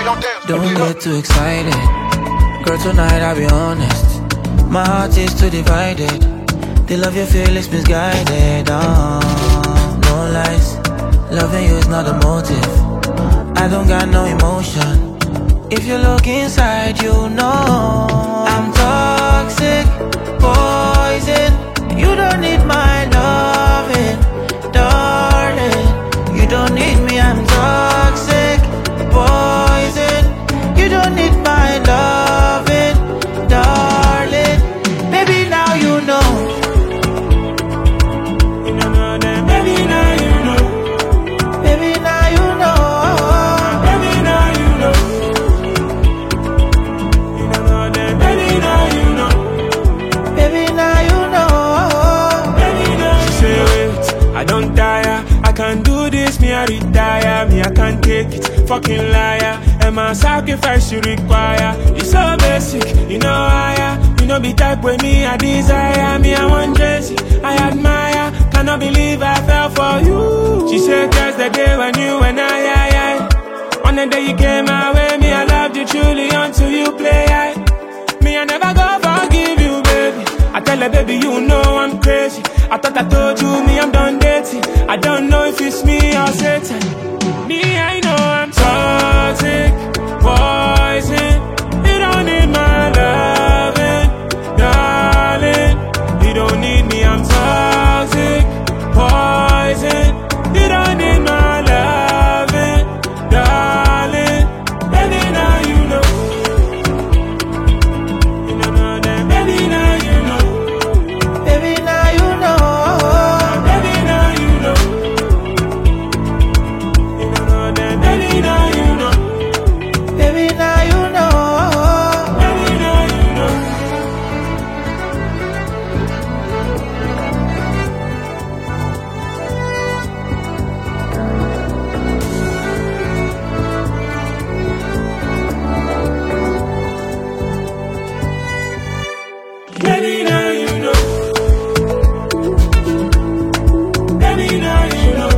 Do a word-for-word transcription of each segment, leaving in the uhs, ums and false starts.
Don't get too excited. Girl, tonight I'll be honest. My heart is too divided. They love your feelings misguided. Oh, no lies. Loving you is not a motive. I don't got no emotion. If you look inside, you know I'm toxic, poison. You don't need my loving, darling. You don't need me, I'm toxic, poison. You don't need my loving, darling. Baby, now you know. You know that, baby, now you know. Baby, now you know. Baby, now you know. You know that, baby, now you know. Baby, now you know. Baby, now you know. She say, wait, I don't tire. I can't do this, me I retire. Me I can't take it, fucking liar. And my sacrifice you require. It's so basic, you know higher. You know be type with me I desire. Me I want Jesse, I admire. Cannot believe I fell for you. She said that's the day when you and I, I, I. On the day you came my way, me I loved you truly until you play, I. Me I never go forgive you, baby. I tell her, baby, you know I'm crazy. I thought I told you, me I'm done dating. I don't know if it's me or Satan. Me, I know I'm toxic, poison. You don't need my loving, darling. You don't need me, I'm toxic, poison. You don't need my loving, darling. Baby, now you know. You know that, baby, now you know. Baby, now you know. Baby, now you know. You know that, baby, now you know. Baby, now you know. Baby, now you know. Baby, now you know. Baby, now you know.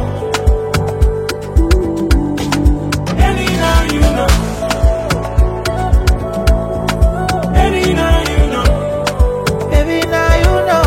Baby, now you know. Baby, now you know. Baby, now you know.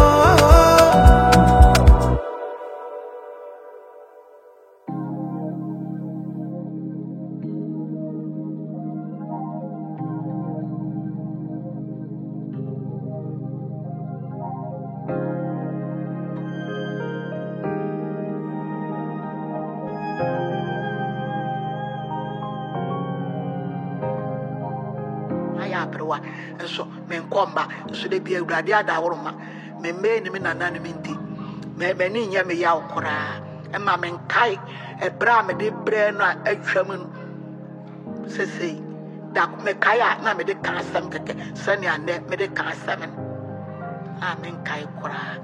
Ayaproa, and so men comba, so they be a gradia warma. Me made me nananimity. Me many yammy yaw cora, and my men kai, a bram de brain, a shaman. Say, that me kaya, na me de cast some, sunny and net me de cast seven. I mean kai cora.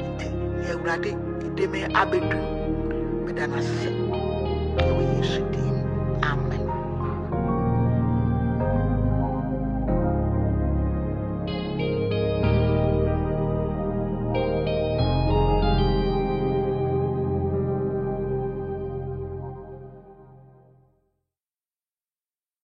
You ready? They may abedu, but then I said, you should.